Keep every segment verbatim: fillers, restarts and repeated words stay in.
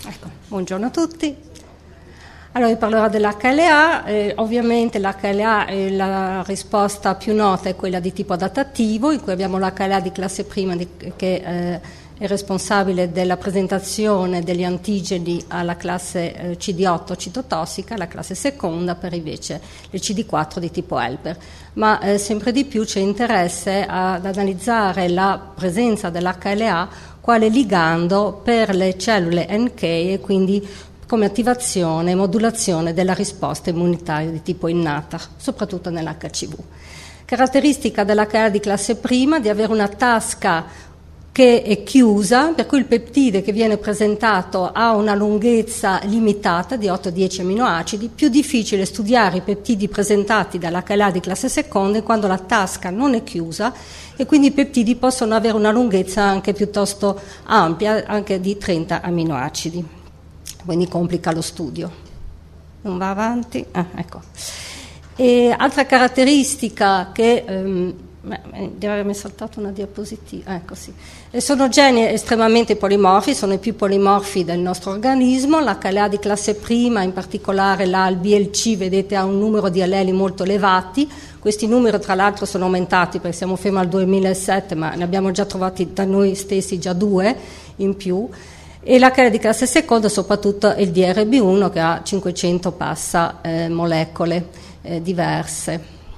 Ecco, buongiorno a tutti. Allora vi parlerò dell'H L A, eh, ovviamente l'H L A, eh, la risposta più nota è quella di tipo adattativo, in cui abbiamo l'H L A di classe prima di, che eh, è responsabile della presentazione degli antigeni alla classe eh, C D otto citotossica, la classe seconda per invece le C D quattro di tipo helper. Ma eh, sempre di più c'è interesse ad analizzare la presenza dell'H L A quale ligando per le cellule N K e quindi come attivazione e modulazione della risposta immunitaria di tipo innata, soprattutto nell'H C V. Caratteristica dell'H L A di classe prima di avere una tasca che è chiusa, per cui il peptide che viene presentato ha una lunghezza limitata di otto dieci aminoacidi. Più difficile studiare i peptidi presentati dall'H L A di classe seconda quando la tasca non è chiusa e quindi i peptidi possono avere una lunghezza anche piuttosto ampia, anche di trenta aminoacidi. Quindi complica lo studio. Non va avanti? Ah, ecco. E altra caratteristica che ehm, devo avermi saltato una diapositiva, ecco sì. E sono geni estremamente polimorfi, sono i più polimorfi del nostro organismo. L'H L A di classe prima, in particolare l'A L B L C, vedete ha un numero di alleli molto elevati. Questi numeri tra l'altro sono aumentati perché siamo fermi al duemilasette, ma ne abbiamo già trovati da noi stessi già due in più. E l'H L A di classe seconda soprattutto il D R B uno che ha cinquecento passa eh, molecole eh, diverse.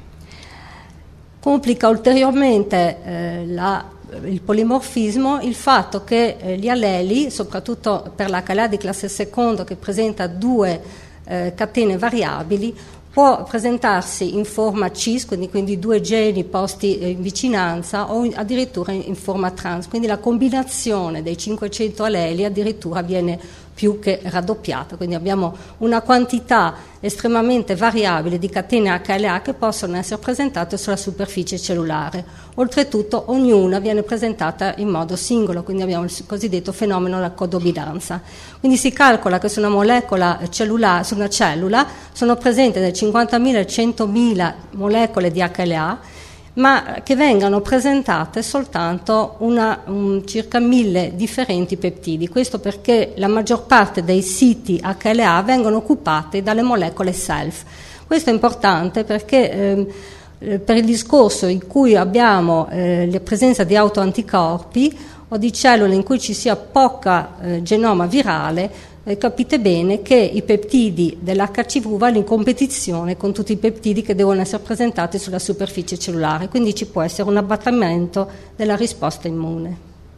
Complica ulteriormente eh, la, il polimorfismo il fatto che eh, gli alleli, soprattutto per l'H L A di classe seconda che presenta due eh, catene variabili, può presentarsi in forma cis, quindi, quindi due geni posti in vicinanza o addirittura in forma trans, quindi la combinazione dei cinquecento alleli addirittura viene più che raddoppiata, quindi abbiamo una quantità estremamente variabile di catene H L A che possono essere presentate sulla superficie cellulare. Oltretutto ognuna viene presentata in modo singolo, quindi abbiamo il cosiddetto fenomeno della codominanza. Quindi si calcola che su una molecola cellulare, su una cellula sono presenti da cinquantamila a centomila molecole di H L A, ma che vengano presentate soltanto una, un, circa mille differenti peptidi. Questo perché la maggior parte dei siti H L A vengono occupati dalle molecole self. Questo è importante perché eh, per il discorso in cui abbiamo eh, la presenza di autoanticorpi o di cellule in cui ci sia poca eh, genoma virale, Eh, capite bene che i peptidi dell'H C V vanno in competizione con tutti i peptidi che devono essere presentati sulla superficie cellulare, quindi ci può essere un abbattimento della risposta immune.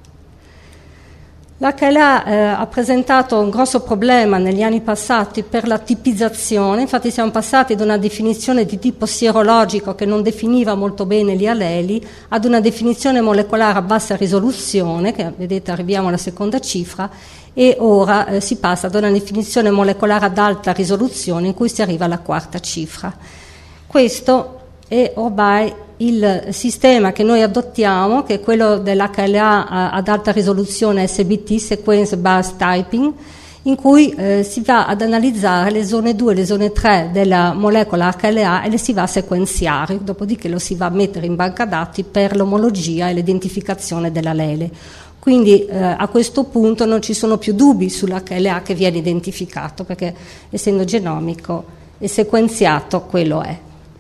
L'H L A eh, ha presentato un grosso problema negli anni passati per la tipizzazione, infatti siamo passati da una definizione di tipo sierologico che non definiva molto bene gli alleli ad una definizione molecolare a bassa risoluzione, che vedete arriviamo alla seconda cifra, e ora eh, si passa ad una definizione molecolare ad alta risoluzione in cui si arriva alla quarta cifra. Questo è ormai il sistema che noi adottiamo, che è quello dell'H L A ad alta risoluzione S B T, Sequence Based Typing, in cui eh, si va ad analizzare le zone due e le zone tre della molecola H L A e le si va a sequenziare, dopodiché lo si va a mettere in banca dati per l'omologia e l'identificazione dell'allele. Quindi eh, a questo punto non ci sono più dubbi sull'H L A che viene identificato, perché essendo genomico e sequenziato quello è.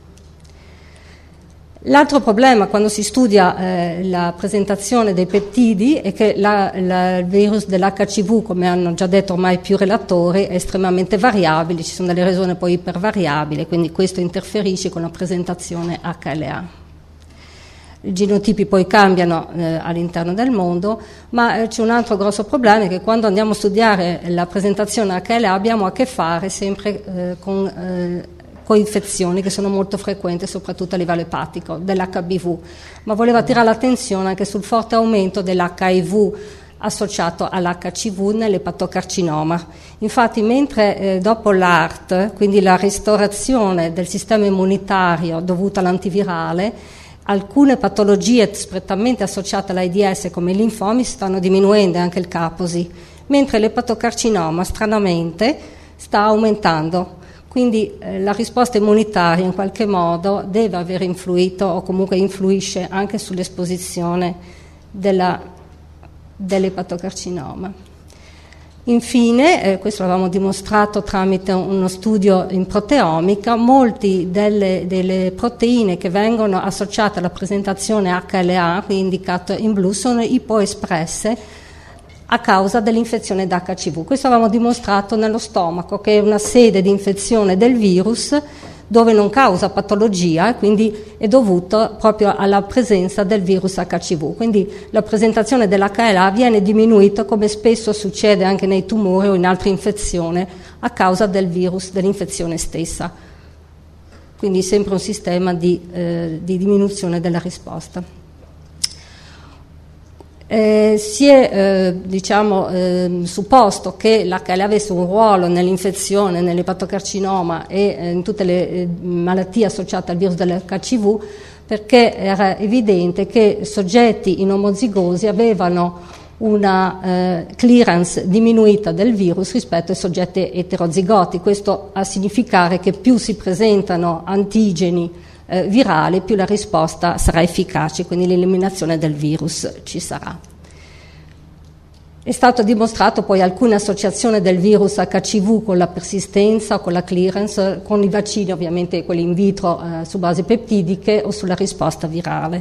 L'altro problema quando si studia eh, la presentazione dei peptidi è che la, la, il virus dell'H C V, come hanno già detto ormai più relatori, è estremamente variabile, ci sono delle regioni poi ipervariabili, quindi questo interferisce con la presentazione H L A. I genotipi poi cambiano eh, all'interno del mondo, ma eh, c'è un altro grosso problema, che quando andiamo a studiare la presentazione H L A abbiamo a che fare sempre eh, con eh, coinfezioni che sono molto frequenti, soprattutto a livello epatico, dell'H B V, ma volevo attirare l'attenzione anche sul forte aumento dell'H I V associato all'H C V nell'epatocarcinoma. Infatti mentre eh, dopo l'A R T, quindi la ristorazione del sistema immunitario dovuta all'antivirale, alcune patologie strettamente associate all'AIDS come i linfomi stanno diminuendo, anche il Kaposi, mentre l'epatocarcinoma stranamente sta aumentando. Quindi eh, la risposta immunitaria in qualche modo deve aver influito o comunque influisce anche sull'esposizione della, dell'epatocarcinoma. Infine, eh, questo l'avevamo dimostrato tramite uno studio in proteomica, molti delle, delle proteine che vengono associate alla presentazione H L A, qui indicato in blu, sono ipoespresse a causa dell'infezione da H C V. Questo avevamo dimostrato nello stomaco, che è una sede di infezione del virus, dove non causa patologia, quindi è dovuto proprio alla presenza del virus H C V. Quindi la presentazione dell'H L A viene diminuita, come spesso succede anche nei tumori o in altre infezioni, a causa del virus dell'infezione stessa. Quindi sempre un sistema di, eh, di diminuzione della risposta. Eh, si è eh, diciamo, eh, supposto che l'H L A avesse un ruolo nell'infezione, nell'epatocarcinoma e eh, in tutte le eh, malattie associate al virus dell'H C V, perché era evidente che soggetti in omozigosi avevano una eh, clearance diminuita del virus rispetto ai soggetti eterozigoti. Questo a significare che più si presentano antigeni Eh, virale, più la risposta sarà efficace, quindi l'eliminazione del virus ci sarà. È stato dimostrato poi alcune associazioni del virus H C V con la persistenza o con la clearance, con i vaccini ovviamente quelli in vitro eh, su basi peptidiche o sulla risposta virale.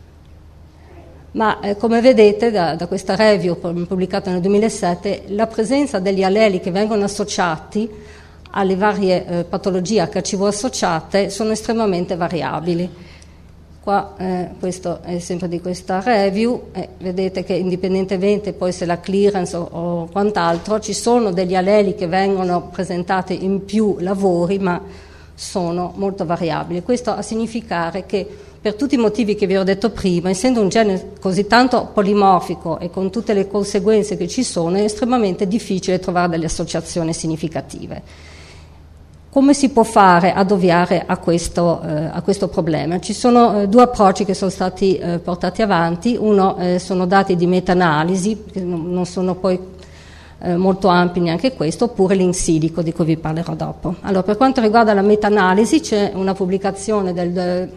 Ma eh, come vedete da, da questa review pubblicata nel duemilasette, la presenza degli alleli che vengono associati alle varie eh, patologie H C V associate sono estremamente variabili. Qua, eh, questo è sempre di questa review, eh, vedete che indipendentemente poi se la clearance o, o quant'altro, ci sono degli alleli che vengono presentati in più lavori, ma sono molto variabili. Questo a significare che per tutti i motivi che vi ho detto prima, essendo un gene così tanto polimorfico e con tutte le conseguenze che ci sono, è estremamente difficile trovare delle associazioni significative. Come si può fare ad ovviare a questo, eh, a questo problema? Ci sono eh, due approcci che sono stati eh, portati avanti. Uno eh, sono dati di meta-analisi, che non, non sono poi eh, molto ampi neanche questo, oppure l'in silico, di cui vi parlerò dopo. Allora, per quanto riguarda la meta-analisi, c'è una pubblicazione del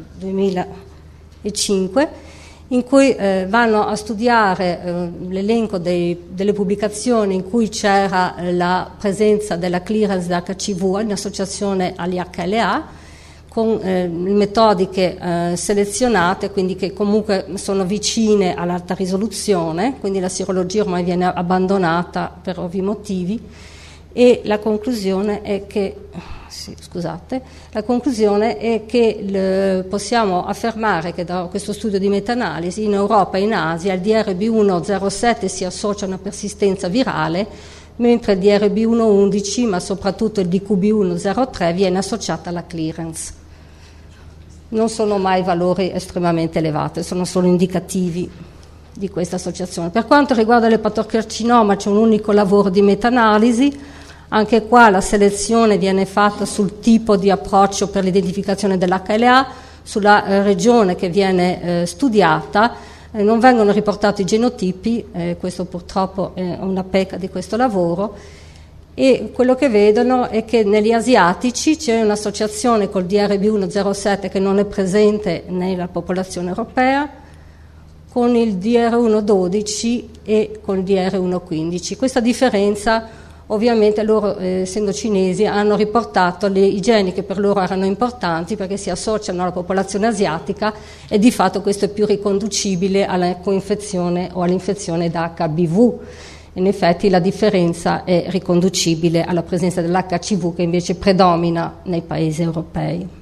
duemilacinque in cui eh, vanno a studiare eh, l'elenco dei, delle pubblicazioni in cui c'era eh, la presenza della clearance da H C V in associazione agli H L A, con eh, metodiche eh, selezionate, quindi che comunque sono vicine all'alta risoluzione, quindi la sierologia ormai viene abbandonata per ovvi motivi, e la conclusione è che Sì, scusate, la conclusione è che le, possiamo affermare che da questo studio di meta-analisi in Europa e in Asia il D R B uno zero sette si associa a una persistenza virale, mentre il D R B uno undici, ma soprattutto il D Q B uno zero tre, viene associata alla clearance. Non sono mai valori estremamente elevati, sono solo indicativi di questa associazione. Per quanto riguarda l'epatocarcinoma c'è un unico lavoro di meta-analisi. Anche qua la selezione viene fatta sul tipo di approccio per l'identificazione dell'H L A, sulla eh, regione che viene eh, studiata, eh, non vengono riportati i genotipi, eh, questo purtroppo è una pecca di questo lavoro, e quello che vedono è che negli asiatici c'è un'associazione col D R B uno zero sette che non è presente nella popolazione europea, con il D R uno dodici e con il D R uno quindici. Questa differenza ovviamente loro, eh, essendo cinesi, hanno riportato le, i geni che per loro erano importanti perché si associano alla popolazione asiatica, e di fatto questo è più riconducibile alla coinfezione o all'infezione da H B V. In effetti la differenza è riconducibile alla presenza dell'H C V che invece predomina nei paesi europei.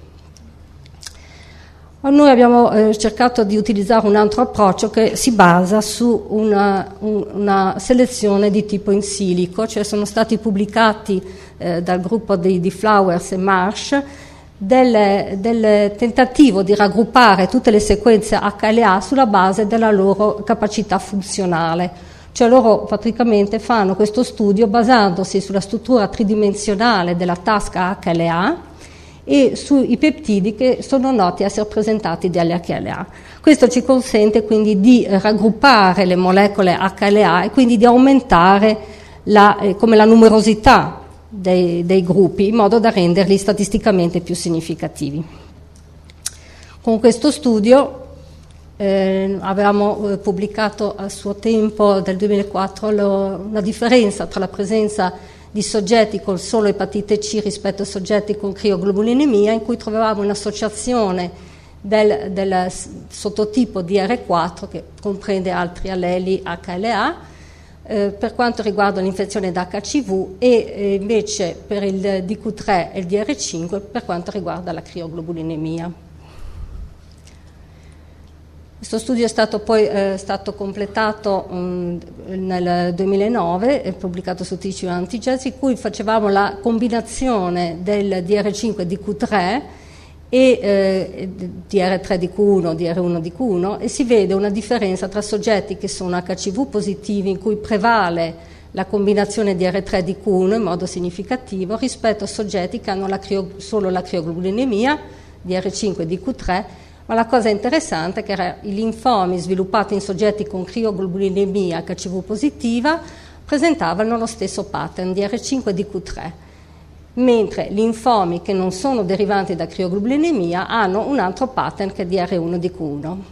Noi abbiamo eh, cercato di utilizzare un altro approccio che si basa su una, un, una selezione di tipo in silico, cioè sono stati pubblicati eh, dal gruppo di, di Flowers e Marsh del, del tentativo di raggruppare tutte le sequenze H L A sulla base della loro capacità funzionale. Cioè loro praticamente fanno questo studio basandosi sulla struttura tridimensionale della tasca H L A e sui peptidi che sono noti essere presentati dagli H L A. Questo ci consente quindi di raggruppare le molecole H L A e quindi di aumentare la, eh, come la numerosità dei, dei gruppi, in modo da renderli statisticamente più significativi. Con questo studio Eh, avevamo eh, pubblicato a suo tempo, del duemilaquattro, lo, una differenza tra la presenza di soggetti con solo epatite C rispetto a soggetti con crioglobulinemia, in cui trovavamo un'associazione del, del sottotipo D R quattro, che comprende altri alleli H L A, eh, per quanto riguarda l'infezione da H C V, e eh, invece per il D Q tre e il D R cinque per quanto riguarda la crioglobulinemia. Questo studio è stato poi eh, stato completato um, nel duemilanove e pubblicato su Tissue Antigens, in cui facevamo la combinazione del D R cinque D Q tre e eh, D R tre D Q uno, D R uno D Q uno, e si vede una differenza tra soggetti che sono H C V positivi, in cui prevale la combinazione D R tre D Q uno in modo significativo, rispetto a soggetti che hanno la crio- solo la crioglobulinemia, D R cinque D Q tre. Ma la cosa interessante è che i linfomi sviluppati in soggetti con crioglobulinemia H C V positiva presentavano lo stesso pattern D R cinque D Q tre, mentre linfomi che non sono derivanti da crioglobulinemia hanno un altro pattern che è D R uno D Q uno.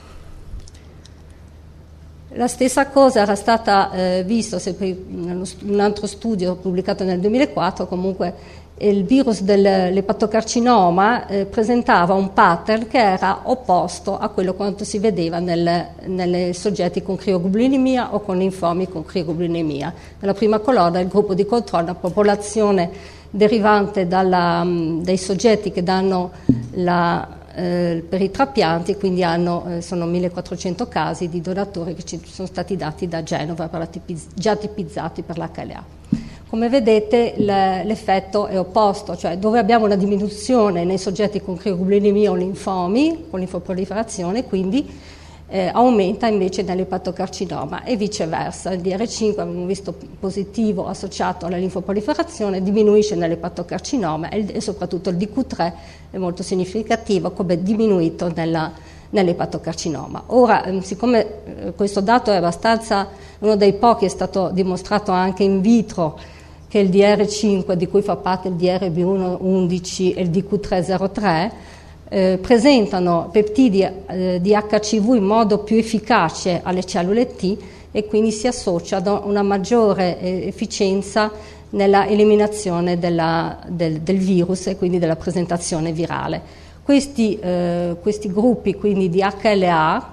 La stessa cosa era stata eh, vista in un altro studio pubblicato nel duemilaquattro, comunque il virus dell'epatocarcinoma eh, presentava un pattern che era opposto a quello quanto si vedeva nel, nelle soggetti con crioglobulinemia o con linfomi con crioglobulinemia. Nella prima colonna il gruppo di controllo, la popolazione derivante dalla, dai soggetti che danno la, eh, per i trapianti, quindi hanno, eh, sono millequattrocento casi di donatori che ci sono stati dati da Genova per la tipiz- già tipizzati per l'H L A. Come vedete l'effetto è opposto, cioè dove abbiamo una diminuzione nei soggetti con crioglobulinemia o linfomi, con linfoproliferazione, quindi eh, aumenta invece nell'epatocarcinoma, e viceversa. Il D R cinque abbiamo visto positivo associato alla linfoproliferazione, diminuisce nell'epatocarcinoma, e, e soprattutto il D Q tre è molto significativo come diminuito nella, nell'epatocarcinoma. Ora, siccome eh, questo dato è abbastanza, uno dei pochi, è stato dimostrato anche in vitro, che il D R cinque, di cui fa parte il D R B uno undici e il D Q tre zero tre, eh, presentano peptidi eh, di H C V in modo più efficace alle cellule T, e quindi si associano una maggiore eh, efficienza nella eliminazione della, del, del virus e quindi della presentazione virale. Questi, eh, questi gruppi quindi di H L A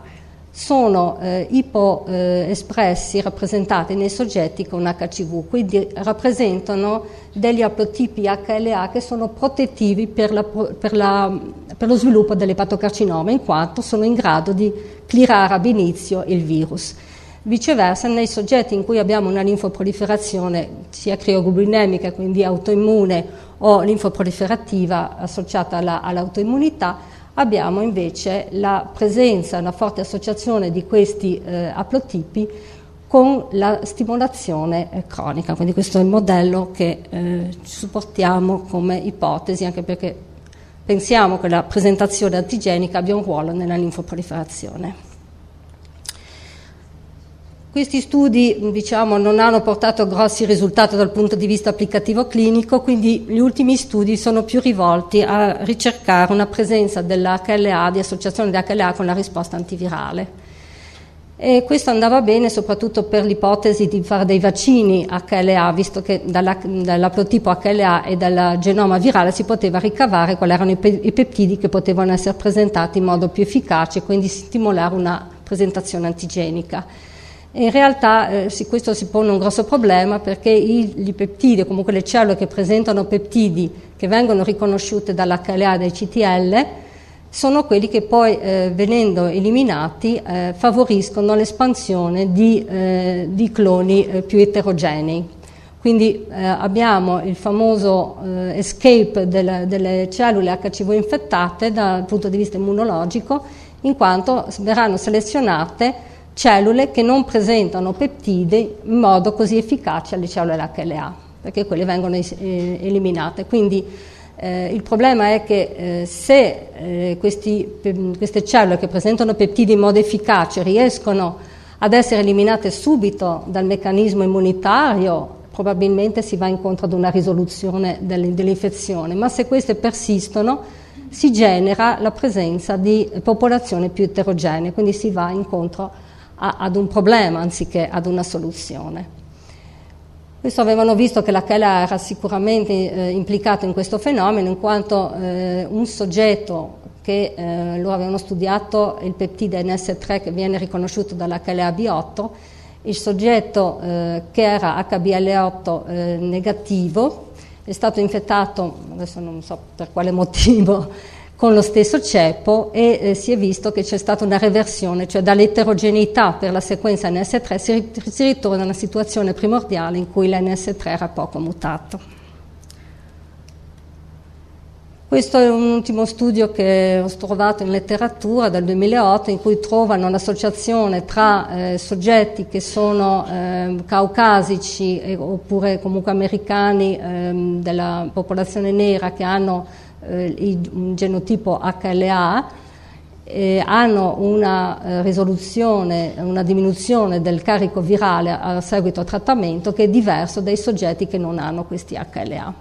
sono eh, ipoespressi, eh, rappresentati nei soggetti con H C V, quindi rappresentano degli aplotipi H L A che sono protettivi per, la, per, la, per lo sviluppo dell'epatocarcinoma, in quanto sono in grado di clearare ab initio il virus. Viceversa, nei soggetti in cui abbiamo una linfoproliferazione sia crioglobulinemica, quindi autoimmune, o linfoproliferativa associata alla, all'autoimmunità, abbiamo invece la presenza, una forte associazione di questi eh, aplotipi con la stimolazione eh, cronica. Quindi questo è il modello che eh, supportiamo come ipotesi, anche perché pensiamo che la presentazione antigenica abbia un ruolo nella linfoproliferazione. Questi studi, diciamo, non hanno portato grossi risultati dal punto di vista applicativo clinico, quindi gli ultimi studi sono più rivolti a ricercare una presenza dell'H L A, di associazione di H L A con la risposta antivirale. E questo andava bene soprattutto per l'ipotesi di fare dei vaccini H L A, visto che dalla, dall'aplotipo H L A e dal genoma virale si poteva ricavare quali erano i, pe- i peptidi che potevano essere presentati in modo più efficace e quindi stimolare una presentazione antigenica. In realtà eh, sì, questo si pone un grosso problema, perché i, i peptidi, o comunque le cellule che presentano peptidi che vengono riconosciute dall'H L A e dai C T L, sono quelli che poi, eh, venendo eliminati, eh, favoriscono l'espansione di, eh, di cloni eh, più eterogenei. Quindi eh, abbiamo il famoso eh, escape delle, delle cellule H C V infettate dal punto di vista immunologico, in quanto verranno selezionate cellule che non presentano peptidi in modo così efficace alle cellule H L A, perché quelle vengono es- eliminate. Quindi eh, il problema è che eh, se eh, questi, pe- queste cellule che presentano peptidi in modo efficace riescono ad essere eliminate subito dal meccanismo immunitario probabilmente si va incontro ad una risoluzione dell'infezione, ma se queste persistono si genera la presenza di popolazioni più eterogenee, quindi si va incontro a, ad un problema anziché ad una soluzione. Questo avevano visto che la H L A era sicuramente eh, implicato in questo fenomeno, in quanto eh, un soggetto che eh, loro avevano studiato il peptide N S tre che viene riconosciuto dalla H L A B otto, il soggetto eh, che era H B L otto eh, negativo è stato infettato, adesso non so per quale motivo, con lo stesso ceppo e eh, si è visto che c'è stata una reversione, cioè dall'eterogeneità per la sequenza N S tre si, si ritorna a una situazione primordiale in cui l'N S tre era poco mutato. Questo è un ultimo studio che ho trovato in letteratura del duemilaotto in cui trovano l'associazione tra eh, soggetti che sono eh, caucasici eh, oppure comunque americani eh, della popolazione nera che hanno eh, il genotipo H L A, eh, hanno una eh, risoluzione, una diminuzione del carico virale a seguito a trattamento che è diverso dai soggetti che non hanno questi H L A.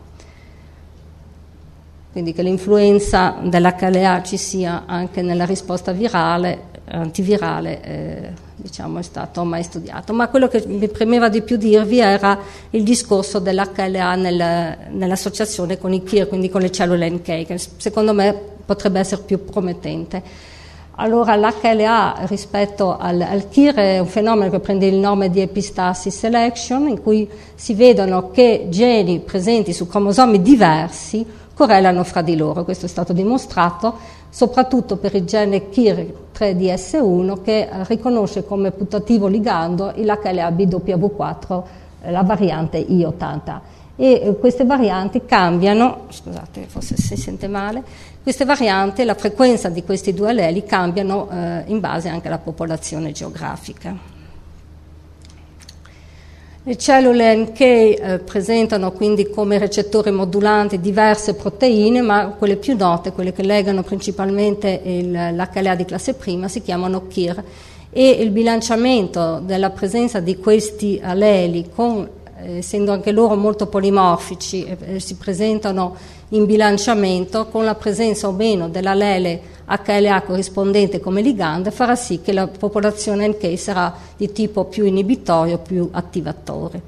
Quindi che l'influenza dell'H L A ci sia anche nella risposta virale, antivirale, eh, diciamo è stato mai studiato. Ma quello che mi premeva di più dirvi era il discorso dell'H L A nel, nell'associazione con i K I R, quindi con le cellule N K, che secondo me potrebbe essere più promettente. Allora l'H L A rispetto al, al K I R è un fenomeno che prende il nome di epistasis selection, in cui si vedono che geni presenti su cromosomi diversi correlano fra di loro. Questo è stato dimostrato soprattutto per il gene K I R tre D S uno che riconosce come putativo ligando il H L A B W quattro, la variante I ottanta. E queste varianti cambiano, scusate forse si sente male, queste varianti, la frequenza di questi due alleli cambiano eh, in base anche alla popolazione geografica. Le cellule N K eh, presentano quindi come recettori modulanti diverse proteine, ma quelle più note, quelle che legano principalmente l'H L A di classe prima, si chiamano K I R, e il bilanciamento della presenza di questi alleli, con, eh, essendo anche loro molto polimorfici, eh, si presentano in bilanciamento con la presenza o meno dell'allele H L A corrispondente come ligand, farà sì che la popolazione N K sarà di tipo più inibitorio, più attivatore.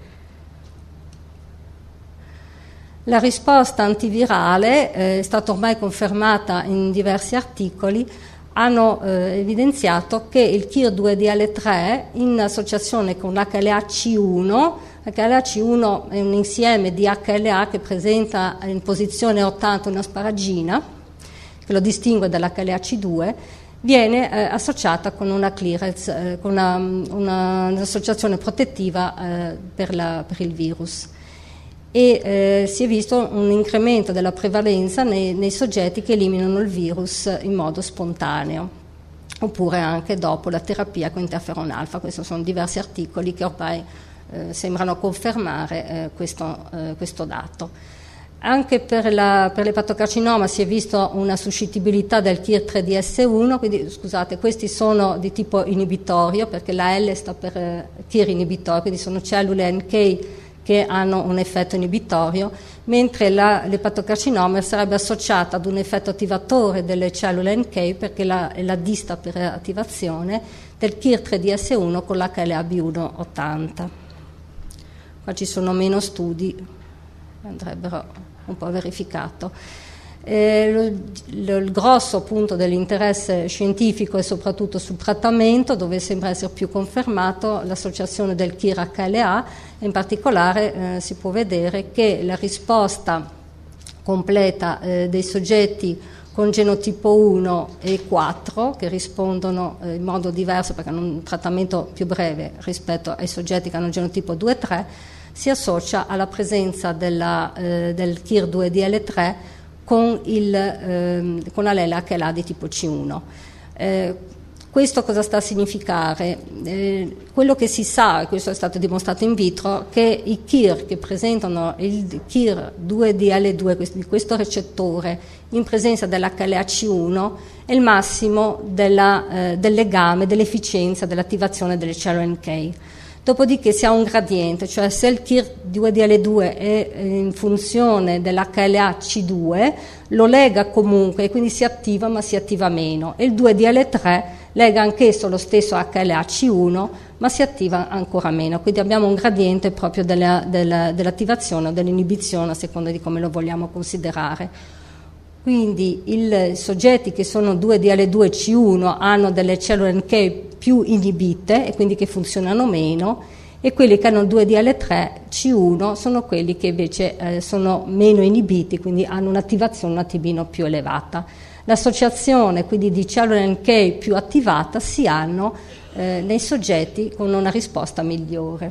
La risposta antivirale eh, è stata ormai confermata in diversi articoli, hanno eh, evidenziato che il K I R due D L tre in associazione con l'H L A C uno, H L A C uno è un insieme di H L A che presenta in posizione ottanta una sparagina, che lo distingue dall'H L A C due, viene eh, associata con una clearance, eh, con una, una, un'associazione protettiva eh, per, la, per il virus. E eh, si è visto un incremento della prevalenza nei, nei soggetti che eliminano il virus in modo spontaneo, oppure anche dopo la terapia con interferon alfa. Questi sono diversi articoli che ormai eh, sembrano confermare eh, questo, eh, questo dato. Anche per, la, per l'epatocarcinoma si è visto una suscettibilità del K I R tre D S uno, quindi scusate, questi sono di tipo inibitorio perché la L sta per eh, K I R inibitorio, quindi sono cellule N K che hanno un effetto inibitorio, mentre la, l'epatocarcinoma sarebbe associata ad un effetto attivatore delle cellule N K perché la, è la D sta per attivazione del K I R tre D S uno con l'H L A B uno ottanta. Qua ci sono meno studi, andrebbero un po' verificato. Eh, lo, lo, il grosso appunto dell'interesse scientifico è soprattutto sul trattamento, dove sembra essere più confermato l'associazione del K I R H L A, e in particolare eh, si può vedere che la risposta completa eh, dei soggetti con genotipo uno e quattro, che rispondono eh, in modo diverso perché hanno un trattamento più breve rispetto ai soggetti che hanno genotipo due e tre, si associa alla presenza della, eh, del K I R due D L tre con, il, eh, con l'allele H L A di tipo C uno. Eh, questo cosa sta a significare? Eh, quello che si sa, e questo è stato dimostrato in vitro, che i K I R che presentano il K I R due D L due, di questo recettore, in presenza dell'H L A C uno, è il massimo della, eh, del legame, dell'efficienza, dell'attivazione delle cellule N K. Dopodiché si ha un gradiente, cioè se il K I R due D L due è in funzione dell'H L A C due, lo lega comunque e quindi si attiva, ma si attiva meno. E il due D L tre lega anch'esso lo stesso H L A C uno, ma si attiva ancora meno. Quindi abbiamo un gradiente proprio della, della, dell'attivazione o dell'inibizione, a seconda di come lo vogliamo considerare. Quindi i soggetti che sono due D L due C uno hanno delle cellule N K più inibite e quindi che funzionano meno, e quelli che hanno due D L tre C uno sono quelli che invece eh, sono meno inibiti, quindi hanno un'attivazione un attimino più elevata. L'associazione quindi di cellule N K più attivata si hanno eh, nei soggetti con una risposta migliore.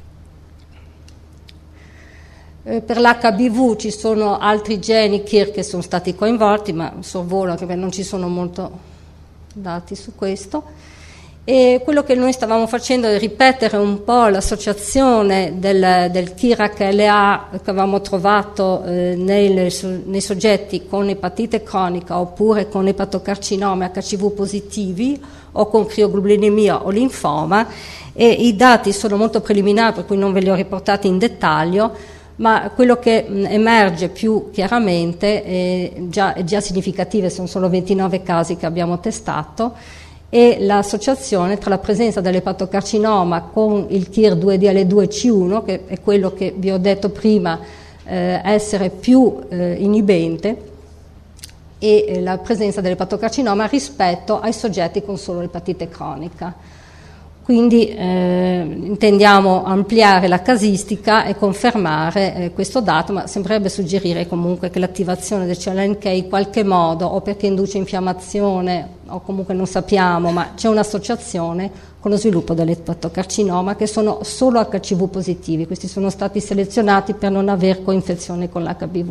Eh, per l'H B V ci sono altri geni K I R che sono stati coinvolti, ma sorvolo anche perché non ci sono molto dati su questo. E quello che noi stavamo facendo è ripetere un po' l'associazione del, del K I R H L A che avevamo trovato eh, nei, nei soggetti con epatite cronica oppure con epatocarcinoma H C V positivi o con crioglobulinemia o linfoma, e i dati sono molto preliminari per cui non ve li ho riportati in dettaglio, ma quello che mh, emerge più chiaramente è già, è già significativo, sono solo ventinove casi che abbiamo testato, e l'associazione tra la presenza dell'epatocarcinoma con il K I R due D L due C uno, che è quello che vi ho detto prima eh, essere più eh, inibente, e eh, la presenza dell'epatocarcinoma rispetto ai soggetti con solo l'epatite cronica. Quindi eh, intendiamo ampliare la casistica e confermare eh, questo dato, ma sembrerebbe suggerire comunque che l'attivazione del C L N K in qualche modo, o perché induce infiammazione, o comunque non sappiamo, ma c'è un'associazione con lo sviluppo dell'epatocarcinoma, che sono solo H C V positivi. Questi sono stati selezionati per non aver coinfezione con l'H B V.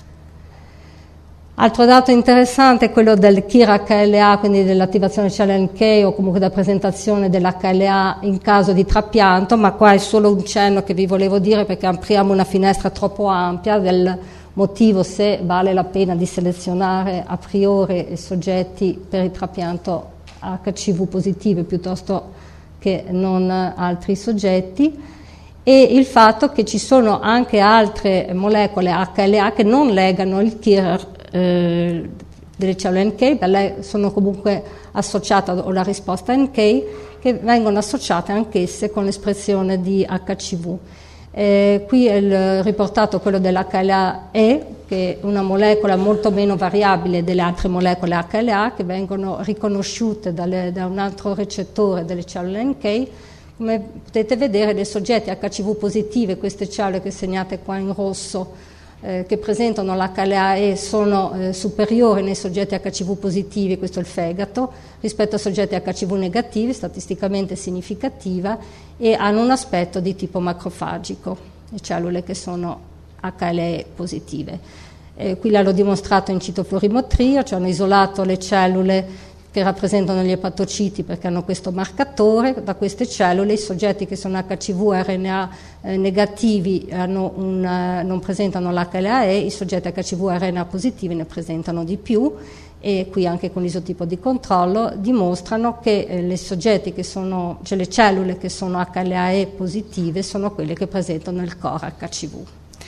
Altro dato interessante è quello del K I R H L A, quindi dell'attivazione C L N K o comunque da presentazione dell'H L A in caso di trapianto, ma qua è solo un cenno che vi volevo dire perché apriamo una finestra troppo ampia del motivo se vale la pena di selezionare a priori soggetti per il trapianto H C V positive piuttosto che non altri soggetti, e il fatto che ci sono anche altre molecole H L A che non legano il K I R Eh, delle cellule N K, beh, sono comunque associate alla risposta N K, che vengono associate anch'esse con l'espressione di H C V. Eh, qui è il riportato quello dell'H L A E, che è una molecola molto meno variabile delle altre molecole H L A che vengono riconosciute dalle, da un altro recettore delle cellule N K. Come potete vedere, nei soggetti H C V positive, queste cellule che segnate qua in rosso, Eh, che presentano l'H L A E sono eh, superiori nei soggetti H C V positivi, questo è il fegato, rispetto ai soggetti H C V negativi, statisticamente significativa, e hanno un aspetto di tipo macrofagico, le cellule che sono H L A E positive. Eh, qui l'hanno dimostrato in citofluorimetria, cioè hanno isolato le cellule che rappresentano gli epatociti perché hanno questo marcatore. Da queste cellule i soggetti che sono H C V R N A eh, negativi hanno un, uh, non presentano l'H L A E, i soggetti H C V R N A positivi ne presentano di più, e qui anche con l'isotipo di controllo dimostrano che eh, le soggetti che sono, cioè le cellule che sono H L A E positive sono quelle che presentano il core H C V,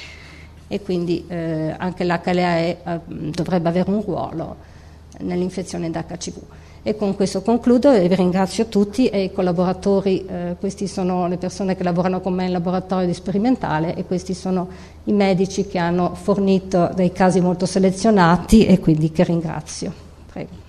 e quindi eh, anche l'H L A E eh, dovrebbe avere un ruolo nell'infezione da H C V. E con questo concludo e vi ringrazio tutti e i collaboratori. Eh, questi sono le persone che lavorano con me in laboratorio di sperimentale, e questi sono i medici che hanno fornito dei casi molto selezionati, e quindi che ringrazio. Prego.